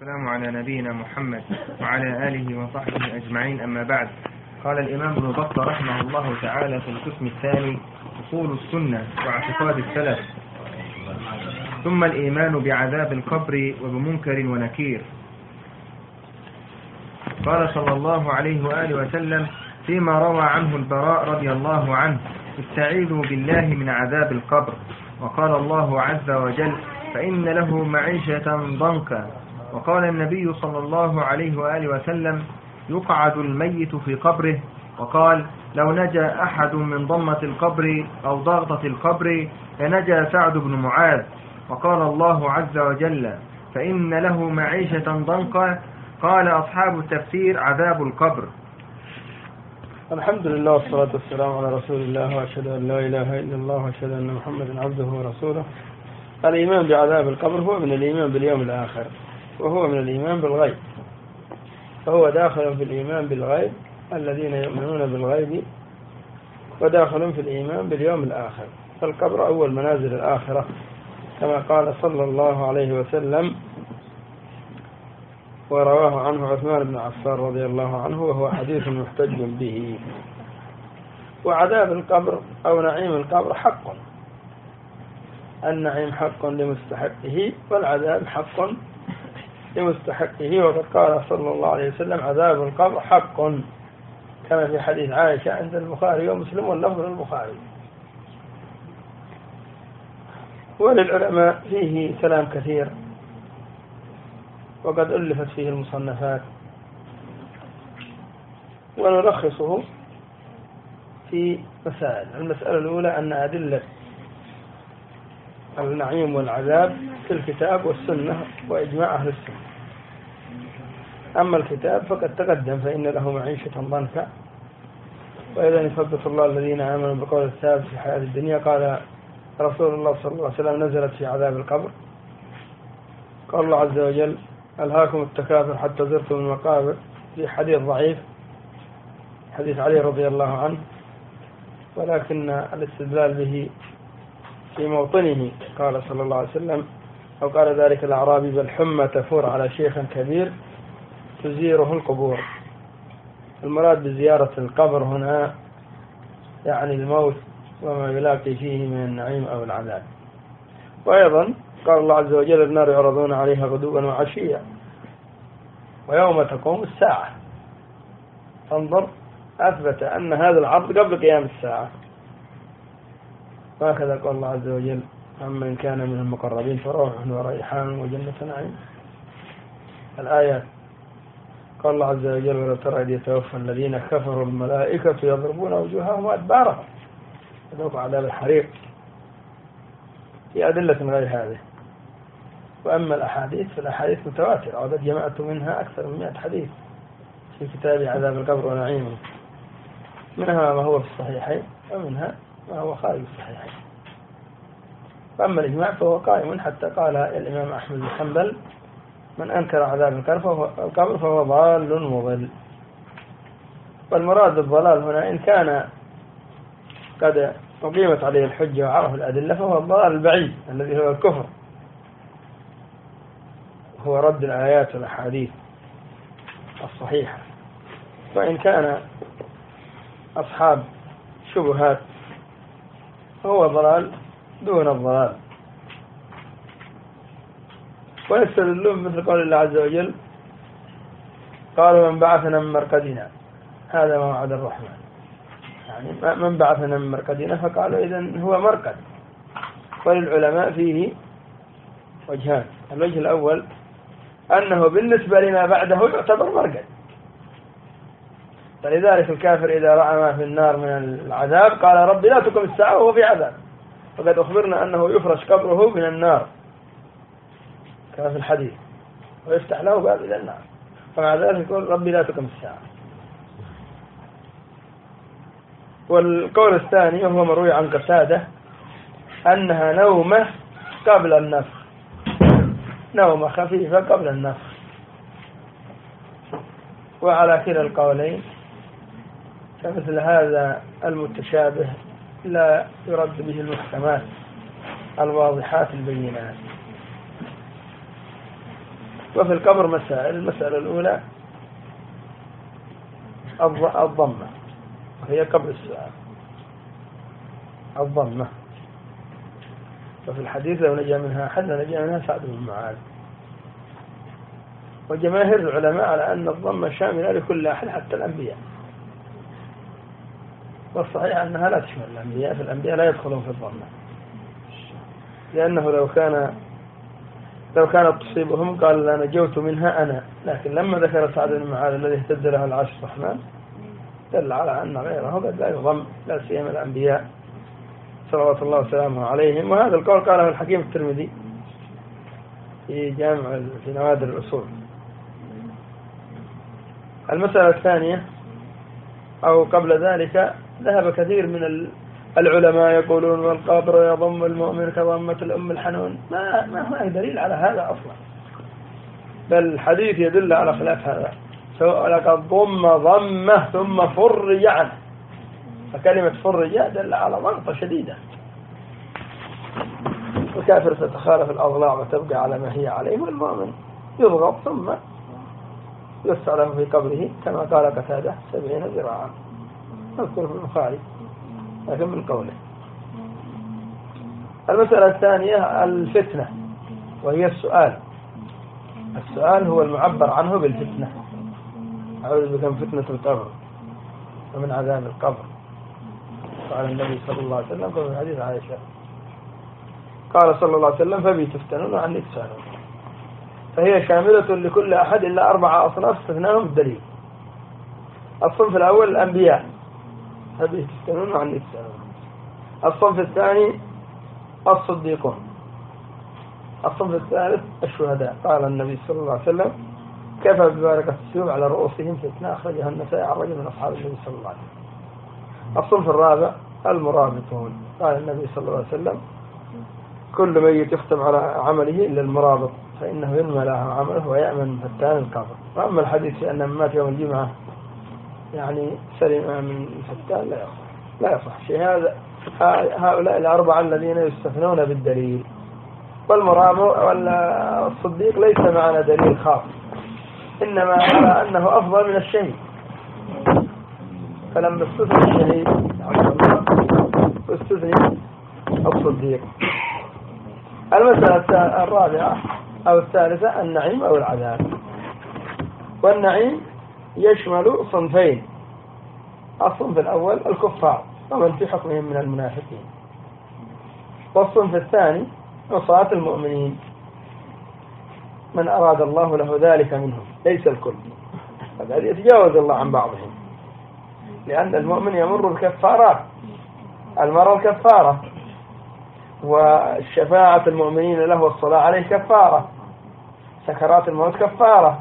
والسلام على نبينا محمد وعلى آله وصحبه أجمعين، أما بعد. قال الإمام ابن بطة رحمه الله تعالى في القسم الثاني: أصول السنة واعتقاد السلف. ثم الإيمان بعذاب القبر وبمنكر ونكير. قال صلى الله عليه وآله وسلم فيما روى عنه البراء رضي الله عنه: استعيذوا بالله من عذاب القبر. وقال الله عز وجل: فإن له معيشة ضنكا. وقال النبي صلى الله عليه وآله وسلم: يقعد الميت في قبره. وقال: لو نجا أحد من ضمة القبر أو ضغطة القبر لنجا سعد بن معاذ. وقال الله عز وجل: فإن له معيشة ضنكا. قال أصحاب التفسير: عذاب القبر. الحمد لله والصلاة والسلام على رسول الله، وأشهد أن لا إله إلا الله، وأشهد أن محمدا عبده ورسوله. الإيمان بعذاب القبر هو من الإيمان باليوم الآخر، وهو من الإيمان بالغيب، فهو داخل في الإيمان بالغيب. الذين يؤمنون بالغيب وداخل في الإيمان باليوم الآخر. فالقبر أول منازل الآخرة، كما قال صلى الله عليه وسلم، ورواه عنه عثمان بن عفان رضي الله عنه، وهو حديث محتج به. وعذاب القبر أو نعيم القبر حق. النعيم حق لمستحقه، والعذاب حق لمستحقه. وقد قال صلى الله عليه وسلم: عذاب القبر حق، كما في حديث عائشة عند البخاري ومسلم، واللفظ للبخاري. وللعلماء فيه كلام كثير، وقد ألفت فيه المصنفات، ونلخصه في مسائل. المسألة الأولى أن أدلة النعيم والعذاب في الكتاب والسنة وإجماع أهل السنة. أما الكتاب فقد تقدم: فإن له معيشة ضنكا، وإذا يثبت الله الذين آمنوا بقول الثابت في حياة الدنيا. قال رسول الله صلى الله عليه وسلم: نزلت في عذاب القبر. قال الله عز وجل: ألهاكم التكاثر حتى زرتم المقابر، في حديث ضعيف، حديث علي رضي الله عنه، ولكن الاستدلال به في موطنه. قال صلى الله عليه وسلم، أو قال ذلك الأعرابي: بل حمى تفور على شيخ كبير تزيره القبور. المراد بزيارة القبر هنا يعني الموت وما يلاقي فيه من النعيم أو العذاب. وأيضا قال الله عز وجل: النار يعرضون عليها غدوا وعشيا ويوم تقوم الساعة. فانظر، أثبت أن هذا العرض قبل قيام الساعة. وهكذا قال الله عز وجل: أمن كان من المقربين فروح وريحان وجنة نعيم. الآيات. قال الله عز وجل: ولو ترى إذ يتوفى الذين كفروا الملائكة يضربون وجوههم وأدبارهم فذوقوا عذاب الحريق. في أدلة غير هذه. وأما الأحاديث فالأحاديث متواترة، وقد جمعت منها أكثر من 100 حديث في كتاب عذاب القبر ونعيمه، منها ما هو في الصحيحين، ومنها ما هو خارج الصحيحين. وأما الإجماع فهو قائم، حتى قال الإمام أحمد بن حنبل: من أنكر عذاب القبر فهو ضال مضل. والمراد بالضلال هنا إن كان قد أقيمت عليه الحجة وعرف الأدلة فهو الضلال البعيد الذي هو الكفر، هو رد الآيات والأحاديث الصحيحة. وإن كان أصحاب شبهات فهو ضلال دون الضلال. ويستدلون مثل قول الله عز وجل: قالوا من بعثنا من مرقدنا، هذا ما وعد الرحمن. يعني من بعثنا من مرقدنا، فقالوا إذن هو مرقد. وللعلماء فيه وجهان: الوجه الأول أنه بالنسبة لما بعده يعتبر مرقد، فلذلك الكافر إذا رأى ما في النار من العذاب قال: ربي لا تقم الساعة وهو في عذاب. وقد أخبرنا أنه يفرش قبره من النار كما في الحديث، ويفتح له باب إلى النار، فمع ذلك يقول: ربي لا تقم الساعة. والقول الثاني وهو مروي عن قتادة أنها نومة قبل النفخ، نومة خفيفة قبل النفخ. وعلى كلا القولين فمثل هذا المتشابه لا يرد به المحكمات الواضحات البينات. وفي القبر مسائل. المسألة الأولى الضمة، وهي قبل السؤال، الضمة. وفي الحديث لو نجا منها أحد لنجا منها سعد بن معاذ. وجماهير العلماء على أن الضمة شاملة لكل أحد حتى الأنبياء، والصحيح أنها لا تشمل الأنبياء، فالأنبياء لا يدخلون في الضمة، لأنه لو كانت تصيبهم قال لا نجوت منها أنا، لكن لما ذكر سعد بن معاذ الذي اهتز له العرش الرحمن دل على أن غيره قد لا يضم، لا سيما الأنبياء صلوات الله وسلامه عليهم. وهذا القول قاله الحكيم الترمذي في نوادر الأصول. المسألة الثانية أو قبل ذلك، ذهب كثير من العلماء يقولون والقبر يضم المؤمن كضمة الأم الحنون. ما هناك دليل على هذا أصلا، بل الحديث يدل على خلاف هذا. سواء لقد ضمة ثم فرج عنه، فكلمة فرج دل على ضغطة شديدة. الكافر ستخالف الأضلاع وتبقى على ما هي عليه، والمؤمن يضغط ثم يسعى له في قبره كما قال قتادة 70 ذراعا، نذكر في البخاري لكن من قوله. المسألة الثانية الفتنة، وهي السؤال. السؤال هو المعبر عنه بالفتنة. أعوذ بك من فتنة القبر ومن عذاب القبر. قال النبي صلى الله عليه وسلم في حديث عائشة، قال صلى الله عليه وسلم فبي تفتنون وعني تسألون. فهي شاملة لكل أحد إلا 4 أصناف استثناهم الدليل. الصنف الأول الأنبياء، فبي تفتنون وعني تسألون. الصنف الثاني الصديقون. الصنف الثالث الشهداء. قال النبي صلى الله عليه وسلم كفى بباركة السيوف على رؤوسهم فتنة، أخرجها النسائي عن رجل من أصحاب النبي صلى الله عليه وسلم. الصنف الرابع المرابطون. قال النبي صلى الله عليه وسلم كل ميت يختم على عمله إلا المرابط، فإنه ينمى له عمله ويأمن من فتان القبر. وأما الحديث في أن من مات يوم الجمعة يعني سلم من فتان لا يصح شيء. هؤلاء 4 الذين يستثنون بالدليل. والصديق ليس معنا دليل خاص، إنما على أنه أفضل من الشهيد، فلما استثنى الشهيد استثنى الصديق. المسألة الرابعة أو الثالثة النعيم أو العذاب. والنعيم يشمل صنفين. الصنف الأول الكفار ومن في حكمهم من المنافقين، والصنف الثاني عصاة المؤمنين من أراد الله له ذلك منهم، ليس الكل، فقد يتجاوز الله عن بعضهم، لأن المؤمن يمر بكفارات. المرض كفارة، والشفاعة المؤمنين له والصلاة عليه كفارة، سكرات الموت كفارة.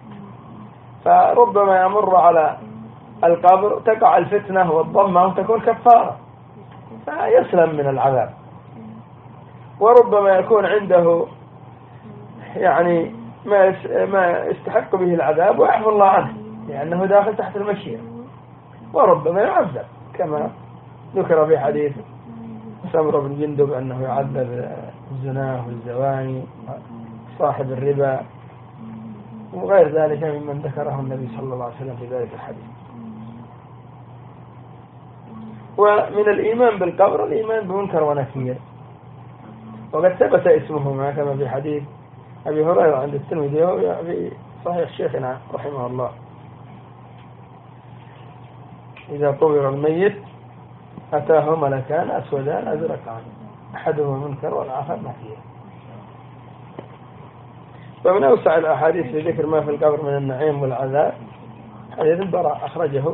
فربما يمر على القبر تقع الفتنة والضمة وتكون كفارة فيسلم من العذاب، وربما يكون عنده يعني ما يستحق به العذاب ويعفو الله عنه لأنه داخل تحت المشيئة، وربما يعذب كما ذكر في حديث سمرة بن جندب أنه يعذب الزنا والزواني صاحب الربا وغير ذلك ممن ذكره النبي صلى الله عليه وسلم في ذلك الحديث. ومن الإيمان بالقبر الإيمان بمنكر ونكير، وقد ثبت اسمهما كما في حديث أبي هريرة عند الترمذي في صحيح شيخنا رحمه الله: إذا قبر الميت أتاه ملكان أسودان أزرقان أحدهما منكر والآخر نكير. ومن أوسع الأحاديث في ذكر ما في القبر من النعيم والعذاب حديث البراء أخرجه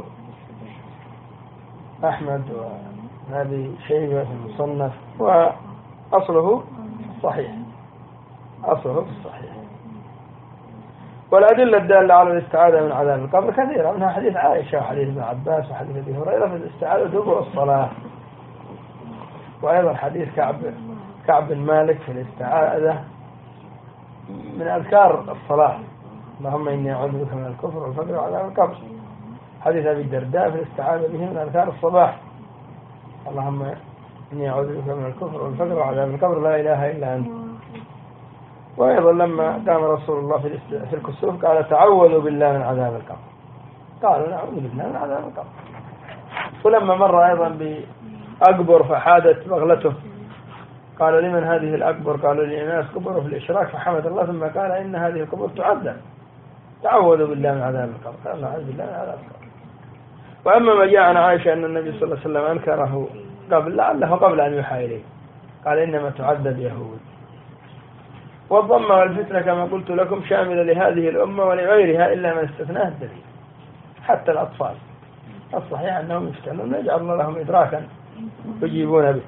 أحمد وأبي شيبة في المصنف، وأصله صحيح، أصله في الصحيح. والأدلة الدالة على الاستعاذة من عذاب القبر كثيرة، منها حديث عائشة وحديث ابن عباس وحديث أبي هريرة في الاستعاذة دبر الصلاة، وأيضا حديث كعب بن مالك في الاستعاذة من أذكار الصلاة: اللهم إني أعوذ بك من الكفر والفقر وعذاب القبر. حديث أبي الدرداء في الاستعاذة به من أذكار الصباح: اللهم إني أعوذ بك من الكفر والفقر وعذاب القبر لا إله إلا أنت. وأيضا لما قام رسول الله في الكسوف قال تعوذوا بالله من عذاب القبر، قالوا نعوذ بالله من عذاب القبر. ولما مر أيضا بأكبر فحادت بغلته قال لمن هذه الأكبر؟ قالوا لناس كبروا في الإشراك، فحمد الله ثم قال إن هذه الكبر تعذب، تعوذوا بالله من عذاب القبر، قال نعوذ بالله من عذاب القبر. وأما ما جاء عن عائشة أن النبي صلى الله عليه وسلم أنكره لعله قبل أن يوحى إليه، قال إنما تعذب يهود. والضمة والفتنة كما قلت لكم شاملة لهذه الأمة ولغيرها إلا من استثناه الدليل، حتى الأطفال الصحيح أنهم يفتنون يجعل الله لهم إدراكا يجيبون به.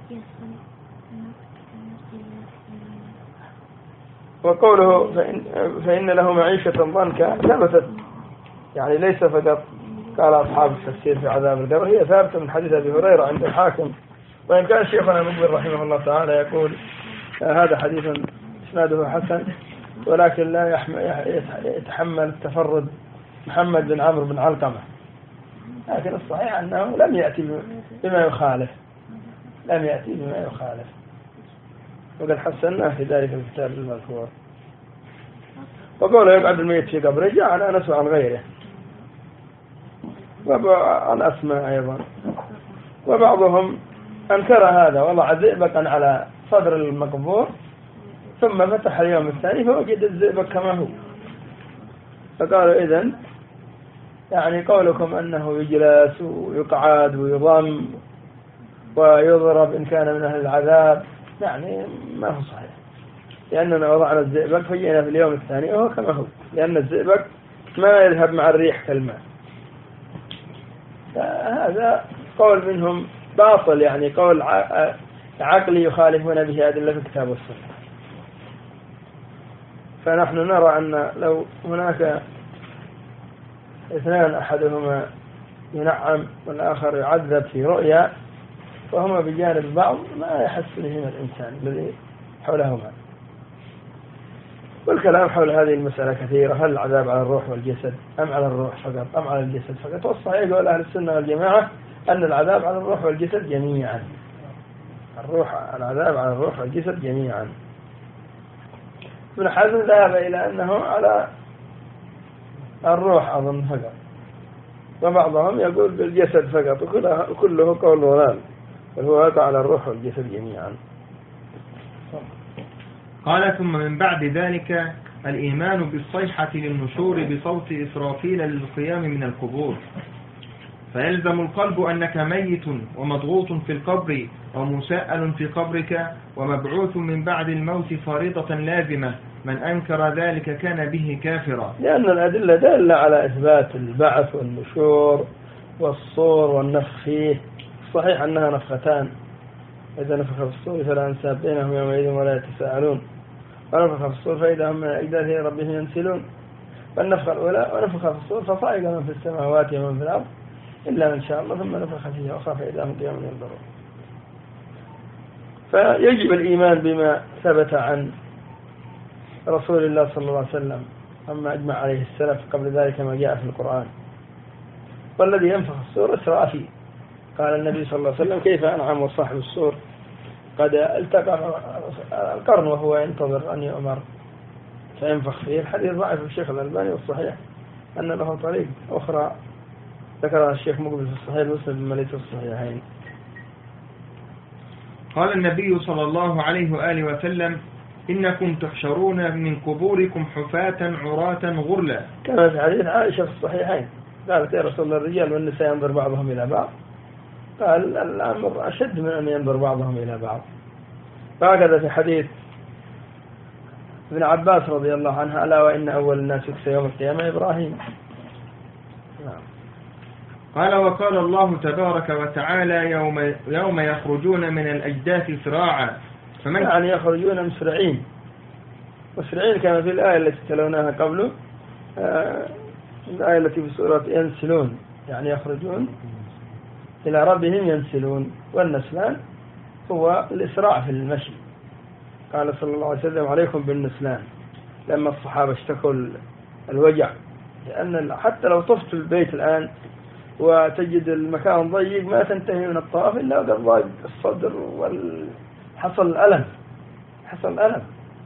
وقوله فإن له معيشة ضنكا ثبتت، يعني ليس فقط قال أصحاب التفسير في عذاب القبر، هي ثابتة من حديث أبي هريرة عند الحاكم، وإن كان شيخنا المقبل رحمه الله تعالى يقول هذا حديث إسناده حسن، ولكن لا يتحمل التفرد محمد بن عمرو بن علقمة، لكن الصحيح أنه لم يأتي بما يخالف، وقد حسناه في ذلك الكتاب المذكور. وقوله يقعد الميت في قبره جاء عن أنس وعن غيره وعن أسماء أيضا. وبعضهم أنكر هذا، وضع زئبقا على صدر المقبور ثم فتح اليوم الثاني فوجد الزئبق كما هو، فقالوا إذن يعني قولكم أنه يجلس ويقعد ويضم ويضرب إن كان من أهل العذاب يعني ما هو صحيح، لأننا وضعنا الزئبق فجئنا في اليوم الثاني وهو كما هو، لأن الزئبق ما يذهب مع الريح كالماء. فهذا قول منهم باطل، يعني قول عقلي يخالفون به أدلة الكتاب والسنة. فنحن نرى أن لو هناك اثنان أحدهما ينعم والآخر يعذب في رؤيا فهما بجانب بعض ما يحس بهما الإنسان الذي حولهما. والكلام حول هذه المسألة كثيرة، هل العذاب على الروح والجسد أم على الروح فقط أم على الجسد فقط؟ والصحيح يقول أهل السنة والجماعة أن العذاب على الروح والجسد جميعا، العذاب على الروح والجسد جميعا. ابن حزم ذهب إلى أنه على الروح أظن فقط، وبعضهم يقول بالجسد فقط، وكله قول ضلال، وهو واقع على الروح والجسد جميعا. قال ثم من بعد ذلك الإيمان بالصيحة للنشور بصوت إسرافيل للقيام من القبور، فيلزم القلب أنك ميت ومضغوط في القبر ومساءل في قبرك ومبعوث من بعد الموت فريضة لازمة، من أنكر ذلك كان به كافرا. لأن الأدلة دالة على إثبات البعث والنشور والصور والنفخ فيه، صحيح أنها نفختان، إذا نفخ في الصور فلا أنساب بينهم يومئذ ولا يتساءلون، ونفخ في الصور فإذا هم من أجداث ربهم ينسلون. فالنفخ الأولى ونفخ في الصور فصعق من في السماوات ومن في الأرض إلا من شاء الله ثم نفخ فيها أخرى فإذا هم قيام ينظرون. فيجب الإيمان بما ثبت عن رسول الله صلى الله عليه وسلم أما أجمع عليه السلف قبل ذلك ما جاء في القرآن. والذي ينفخ الصور إسرافيل، قال النبي صلى الله عليه وسلم كيف أنعم وصاحب الصور قد التقى القرن وهو ينتظر أن يؤمر فينفخ فيه. الحديث ضعيف الشيخ الألباني، والصحيح أن له طريق أخرى ذكرها الشيخ مقبل في الصحيح مسلم بما ليس في الصحيحين. قال النبي صلى الله عليه وآله وسلم إنكم تحشرون من قبوركم حفاة عراة غرلا، كما في حديث عائشة في الصحيحين قالت يا رسول الله الرجال والنساء ينظر بعضهم إلى بعض، قال الأمر أشد من أن ينظر بعضهم إلى بعض. فهكذا في حديث ابن عباس رضي الله عنه ألا وإن أول الناس يكسى يوم القيامة إبراهيم. قال وقال الله تبارك وتعالى يوم يخرجون من الأجداث سراعا، فمن يعني يخرجون مسرعين كما في الآية التي تلوناها قبله، الآية التي في سورة ينسلون، يعني يخرجون إلى ربهم ينسلون، والنسلان هو الإسراع في المشي. قال صلى الله عليه وسلم عليكم بالنسلان لما الصحابة اشتكوا الوجع، لأن حتى لو طفت البيت الآن وتجد المكان ضيق ما تنتهي من الطواف إلا وقد ضاق الصدر وحصل الألم.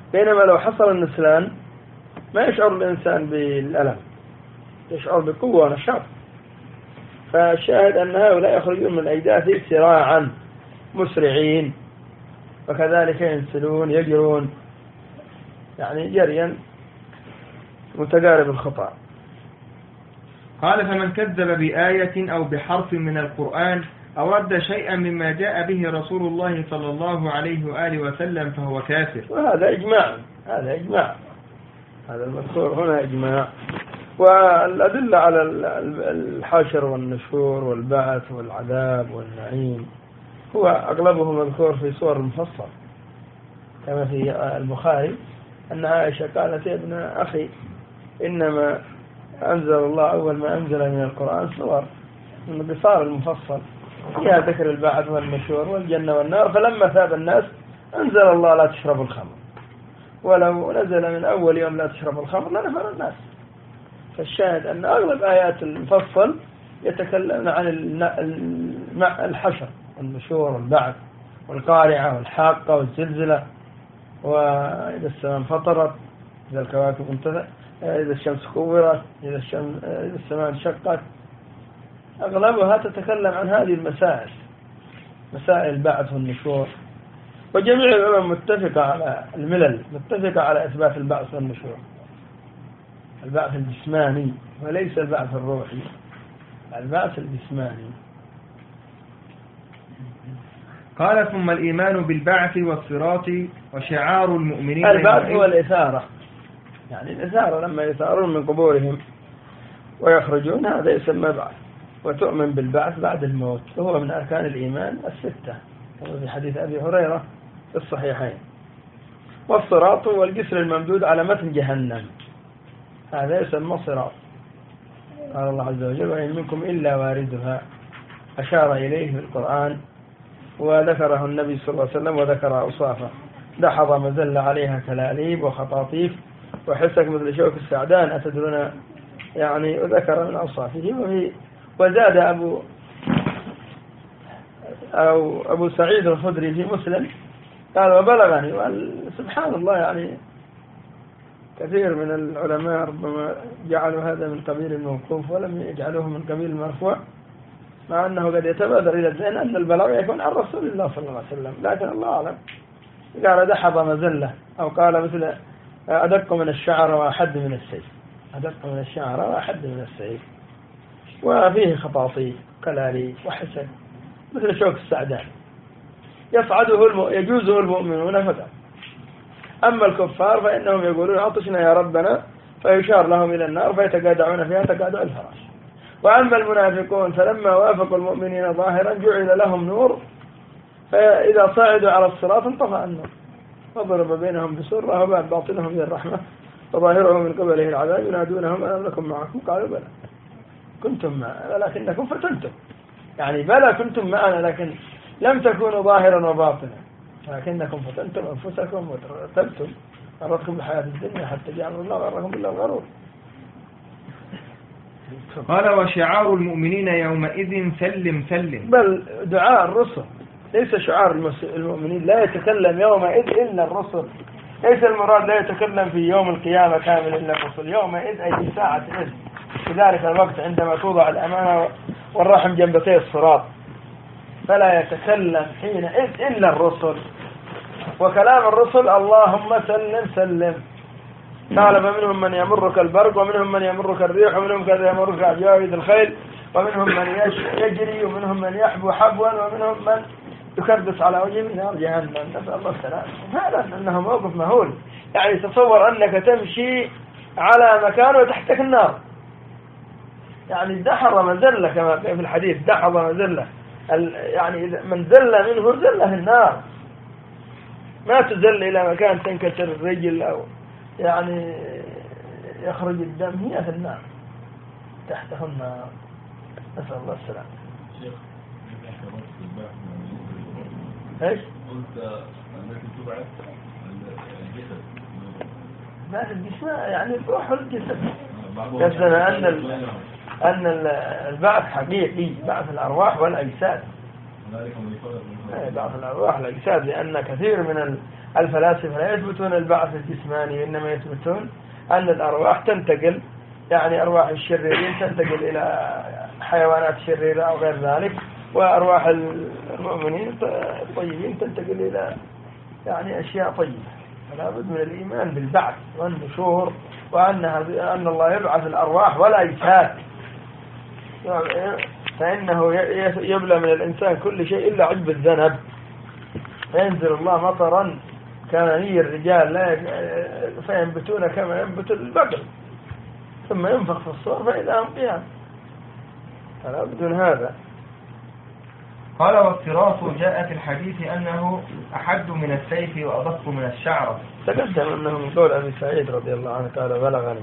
بينما لو حصل النسلان ما يشعر الإنسان بالألم، يشعر بقوة ونشاط. فالشاهد أن هؤلاء يخرجون من الأجداث سراعا مسرعين، وكذلك ينسلون يجرون يعني جريا متقارب الخطأ. قال: فمن كذب بآية أو بحرف من القرآن أو رد شيئا مما جاء به رسول الله صلى الله عليه وآله وسلم فهو كافر. وهذا إجماع، هذا إجماع، هذا المذكور هنا إجماع. والأدلة على الحشر والنشور والبعث والعذاب والنعيم هو أغلبه مذكور في سور مفصل، كما في البخاري أن عائشة قالت: يا ابن أخي إنما أنزل الله أول ما أنزل من القرآن سور من القصار المفصل فيها ذكر البعث والنشور والجنة والنار، فلما ثاب الناس أنزل الله لا تشربوا الخمر، ولو نزل من أول يوم لا تشربوا الخمر لنفر الناس. فالشاهد أن أغلب آيات المفصل يتكلم عن الحشر والنشور والبعث والقارعة والحاقة والزلزلة، وإذا السماء انفطرت، إذا الكواكب انتثرت، إذا الشمس كورت، إذا السماء انشقت. أغلبها تتكلم عن هذه المسائل، مسائل البعث والنشور. وجميع العلماء متفقة على الملل، متفقة على إثبات البعث والنشور، البعث الجسماني وليس البعث الروحي، البعث الجسماني. قال: ثم الإيمان بالبعث والصراط وشعار المؤمنين. البعث هو الإثارة، يعني الإثارة لما يثارون من قبورهم ويخرجون هذا يسمى بعث. وتؤمن بالبعث بعد الموت وهو من أركان الإيمان الستة كما في حديث أبي هريرة في الصحيحين. والصراط هو الجسر الممدود على متن جهنم، هذا يسمى صراط. قال الله عز وجل: وإن منكم إلا واردها، أشار إليه في القرآن وذكره النبي صلى الله عليه وسلم وذكر أوصافه: دحض مزل عليها كلاليب وخطاطيف وحسك مثل شوك السعدان أتدرون، يعني وذكر من أوصافه. وزاد أبو سعيد الخدري في مسلم قال: وبلغني. سبحان الله، يعني كثير من العلماء ربما جعلوا هذا من قبيل الموقوف ولم يجعلوه من قبيل المرفوع، مع أنه قد يتبادر إلى الذهن أن البلاغ يكون عن رسول الله صلى الله عليه وسلم، لكن الله أعلم. قال: دحض مزلة، أو قال مثل أدق من الشعر وأحد من السيف، أدق من الشعر وأحد من السيف. وفيه خطاطيف كلاليب وحسن مثل شوك السعدان، يجوزه المؤمنون فقط. أما الكفار فإنهم يقولون: عطشنا يا ربنا، فيشار لهم إلى النار فيتقادعون فيها تقادع الفراش. وأما المنافقون فلما وافقوا المؤمنين ظاهرا جعل لهم نور، فإذا صعدوا على الصراط انطفأ النور، وضرب بينهم بسور وباب باطنهم من الرحمة وظاهرهم من قبله العذاب ينادونهم ألم نكن معكم؟ قالوا: بلى كنتم معنا ولكنكم فتنتم، يعني بلى كنتم معنا لكن لم تكونوا ظاهرا وباطنا، لكنكم فتنتم أنفسكم وترتبتم غرتكم الحياة الدنيا حتى جعل الله غركم بالله الغرور. قال: وشعار المؤمنين يومئذ سلم سلم. بل دعاء الرسل ليس شعار المؤمنين، لا يتكلم يومئذ إلا الرسل، ليس المراد لا يتكلم في يوم القيامة كامل إلا الرسل، يومئذ أي في ساعة إذ، في ذلك الوقت عندما توضع الأمانة والرحم جنبتي الصراط، فلا يتكلم حينئذ إلا الرسل. وكلام الرسل: اللهم سلم سلم. قال: فمنهم من يمرك البرق، ومنهم من يمرك الريح، ومنهم من يمرك أجاويد الخيل، ومنهم من يجري، ومنهم من يحبو حبوا، ومنهم من يكربس على وجهه من نار جهنم، نسأل الله السلامة. هذا أنه موقف مهول، يعني تصور أنك تمشي على مكان وتحتك النار، يعني دحر مزلة كما في الحديث، دحر مزلة، يعني من زل منه زله النار، ما تزل إلى مكان تنكسر الرجل أو يعني يخرج الدم، هي في النار تحته النار، نسأل الله السلامة. ايش؟ قلت انك تبعث الجسد، بعث الجسم يعني روح الجسد. يبدأ أن البعث حقيقي، بعث الأرواح والأجساد، ضعف الأرواح الأجساد، لأن كثير من الفلاسفة لا يثبتون البعث الجسماني، وإنما يثبتون أن الأرواح تنتقل، يعني أرواح الشريرين تنتقل إلى حيوانات شريرة أو غير ذلك، وأرواح المؤمنين الطيبين تنتقل إلى يعني أشياء طيبة. فلا بد من الإيمان بالبعث والنشور، وأن الله يبعث الأرواح والأجساد، فإنه يبلى من الإنسان كل شيء إلا عجب الذنب، فينزل الله مطرا كمني الرجال فينبتون كما ينبت البقل، ثم ينفخ في الصور فإذا هم قيام. فلا بد من هذا. قال والصراط جاء في الحديث أنه أحد من السيف وأدق من الشعرة. تقدم أنه من قول أبي سعيد رضي الله عنه قال بلغني.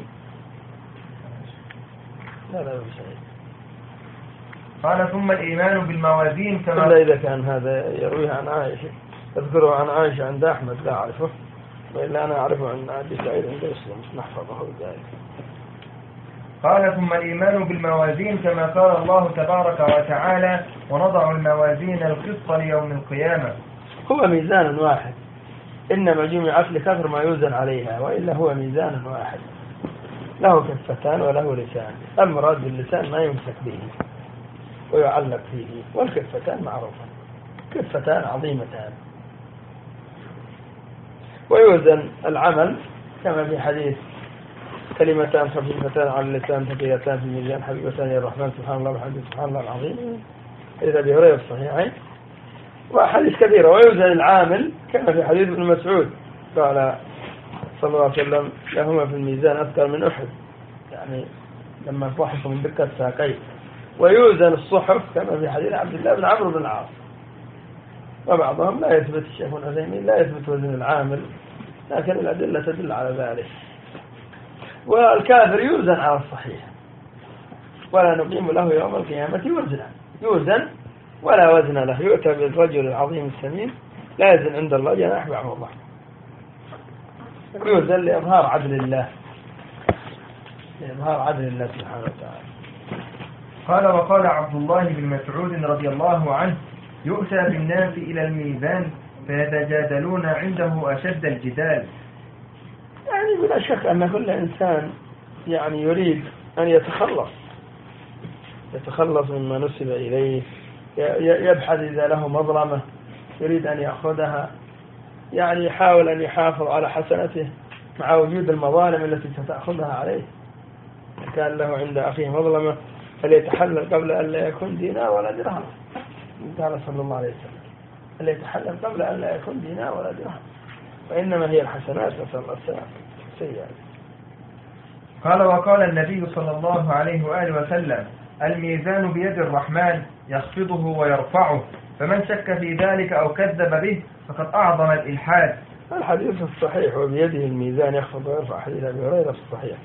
لا أبي سعيد. قال ثم الإيمان بالموازين كما إلا إذا كان هذا يرويه عن عائشة، أذكره عن عائشة عند أحمد لا أعرفه، وإلا أنا أعرفه عن أبي سعيد عند مسلم نحفظه ذلك. قال ثم الإيمان بالموازين كما قال الله تبارك وتعالى ونضع الموازين القسط ليوم القيامة. هو ميزان واحد، إنما جمعت لكثر ما يوزن عليها، وإلا هو ميزان واحد له كفتان وله لسان. المراد باللسان ما يمسك به ويعلق فيه، والكفتان معروفة كفتان عظيمتان. ويوزن العمل كما في حديث كلمتان خفيفتان على اللسان ثقيلتان في الميزان حبيبتان الى الرحمن سبحان الله وبحمده سبحان الله العظيم، حديث ابي هريره الصحيحين وأحاديث كثيرة. ويوزن العامل كما في حديث ابن مسعود قال صلى الله عليه وسلم لهما في الميزان أثقل من أحد، يعني لما ضحكوا من دقة ساقيه. ويوزن الصحف كما في حديث عبد الله بن عمرو بن العاص. وبعضهم لا يثبت، الشيخ ابن عثيمين لا يثبت وزن العامل، لكن الأدلة تدل على ذلك. والكافر يوزن على الصحيح ولا نقيم له يوم القيامة وزنا، يوزن ولا وزن له، يؤتى بالرجل العظيم السمين لا يزن عند الله جناح بعوضة، يوزن لإظهار عدل الله، لإظهار عدل الله سبحانه وتعالى. قال وقال عبد الله بن مسعود رضي الله عنه يؤتى بالناس إلى الميزان فيتجادلون عنده أشد الجدال. يعني بلا شك أن كل إنسان يعني يريد أن يتخلص مما نسب إليه، يبحث إذا له مظلمة يريد أن يأخذها، يعني يحاول أن يحافظ على حسنته مع وجود المظالم التي ستأخذها عليه. كان له عند أخيه مظلمة فليتحلل قبل أن لا يكون دينار ولا درهم، قال صلى الله عليه وسلم فليتحلل قبل أن لا يكون دينار ولا درهم، وإنما هي الحسنات نسأل الله السلامة سيئات. قال وقال النبي صلى الله عليه وآله وسلم الميزان بيد الرحمن يخفضه ويرفعه، فمن شك في ذلك أو كذب به فقد أعظم الإلحاد. الحديث الصحيح وبيده الميزان يخفض ويرفع، حديث أبي هريرة الصحيح.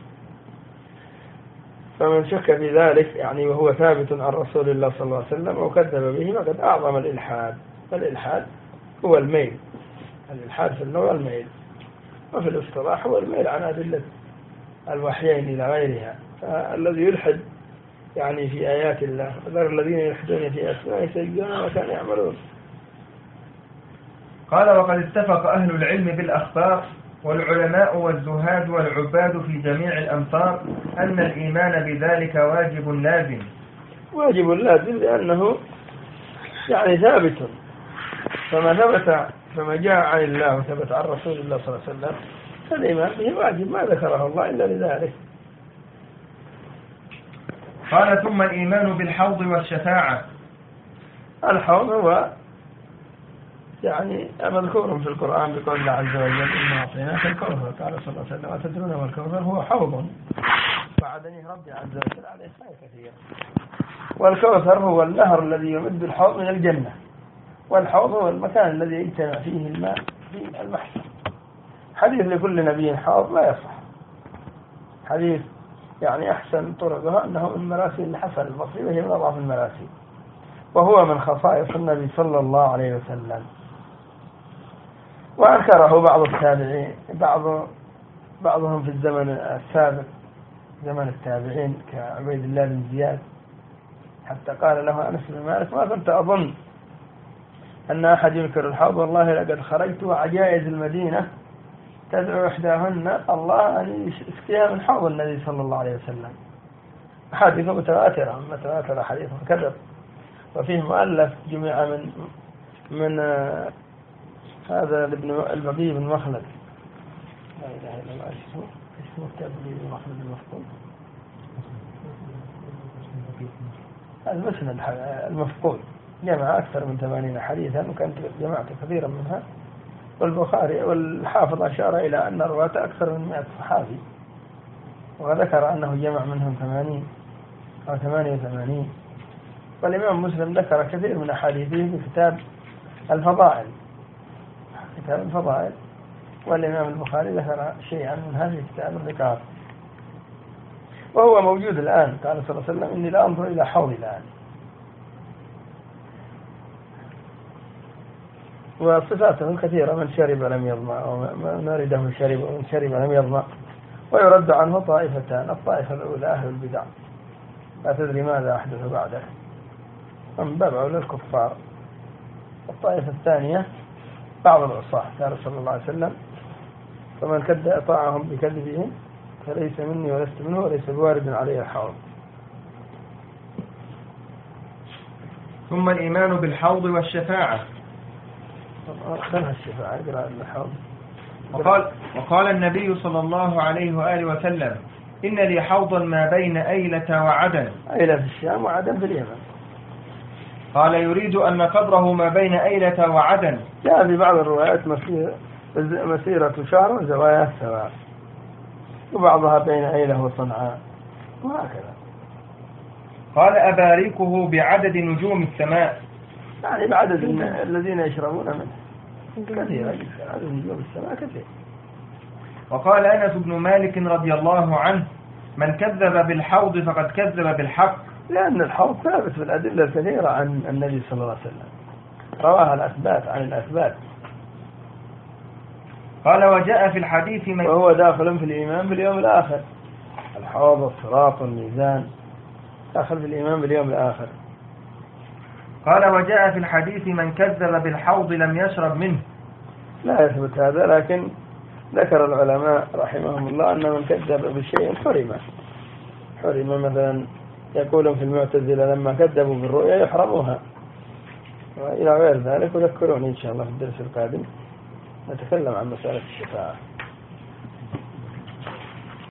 فمن شك في ذلك يعني وهو ثابت عن رسول الله صلى الله عليه وسلم أو كذب به فقد أعظم الإلحاد. فالإلحاد هو الميل، الإلحاد في اللغة الميل، وفي الاصطلاح هو الميل عن أدلة الوحيين إلى غيرها. فالذي يلحد يعني في آيات الله ذر الذين يلحدون في أسمائه سيجزون ما كانوا يعملون. قال وقد اتفق أهل العلم بالأخبار والعلماء والزهاد والعباد في جميع الأمصار أن الإيمان بذلك واجب لازم. واجب لازم لأنه يعني ثابت، فما جاء عن الله وثبت عن رسول الله صلى الله عليه وسلم فالإيمان به واجب، ما ذكره الله إلا لذلك. قال ثم الإيمان بالحوض والشفاعة. الحوض هو يعني مذكور في القرآن بقول الله عز وجل إنا أعطيناك الكوثر، قال صلى الله عليه وسلم وتدرون ما الكوثر هو حوض وعدني ربي عز وجل عليه خير كثير. والكوثر هو النهر الذي يمد الحوض من الجنة، والحوض هو المكان الذي يجتمع فيه الماء في المحشر. حديث لكل نبي حوض لا يصح، حديث يعني أحسن طرقها أنه من مراسيل الحسن البصري وهي من أضعف المراسيل، وهو من خصائص النبي صلى الله عليه وسلم. وأنكره بعض التابعين، بعضهم في الزمن السابق زمن التابعين كعبيد الله بن زياد، حتى قال له أنس بن مالك ما كنت أظن أن أحد ينكر الحوض والله لقد خرجت وعجائز المدينة تدعو إحداهن الله أن يسقيها من حوض النبي صلى الله عليه وسلم. أحاديث متواترة حديث كذب، وفيه مؤلف جمع من هذا البقي بن مخلد، لا إله إلا الله، اسمه كتاب بن مخلد المفقود، المسند المفقود، جمع أكثر من 80 حديثا، وكانت جمعت كثيرا منها. والبخاري والحافظ أشار إلى أن الرواة أكثر من 100 صحابي، وذكر أنه جمع منهم 80 أو 88. والإمام مسلم ذكر كثير من أحاديثه في كتاب الفضائل، والإمام البخاري ذكر شيئا منها في كتاب الذكر، وهو موجود الآن. قال صلى الله عليه وسلم إني لا أنظر إلى حوضي الآن. وصفاته كثيرة، من شرب لم يظمأ، ومن ورده من شرب، ومن شرب لم يظمأ. ويرد عنه طائفتان: الطائفة الأولى أهل البدع لا تدري ماذا أحدث بعده، من باب أولى الكفار. الطائفة الثانية بعض العصاة، قال صلى الله عليه وسلم: فمن كذب طاعهم بكذبهم فليس مني ولست منه وليس بوارد عليه الحوض. ثم الإيمان بالحوض والشفاعة. خلها الشفاعة، يقرأ الحوض. وقال النبي صلى الله عليه وآله وسلم: إن لي حوضا ما بين أيلة وعدن. أيلة في الشام وعدن في اليمن. قال: يريد أن قبره ما بين أيلة وعدن. جاء في بعض الروايات مسيرة شهر وزوايا سواء، وبعضها بين أيلة وصنعاء، وهكذا. قال: أباركه بعدد نجوم السماء، يعني بعدد الذين يشربون منه كثير، عدد نجوم السماء كثير. وقال أنس بن مالك رضي الله عنه: من كذب بالحوض فقد كذب بالحق. لأن الحوض ثابت في الأدلة الكثيرة عن النبي صلى الله عليه وسلم، رواها الأثبات عن الأثبات. قال: وجاء في الحديث وهو داخل في الإيمان باليوم الآخر. الحوض والصراط والميزان داخل في الإيمان باليوم الآخر. قال: وجاء في الحديث من كذب بالحوض لم يشرب منه. لا يثبت هذا، لكن ذكر العلماء رحمهم الله أن من كذب بشيء حرم. مثلا يقولون في المعتزلة لما كذبوا بالرؤيا يحرموها، وإلى غير ذلك. وذكروني إن شاء الله في الدرس القادم نتكلم عن مسألة الشفاعة.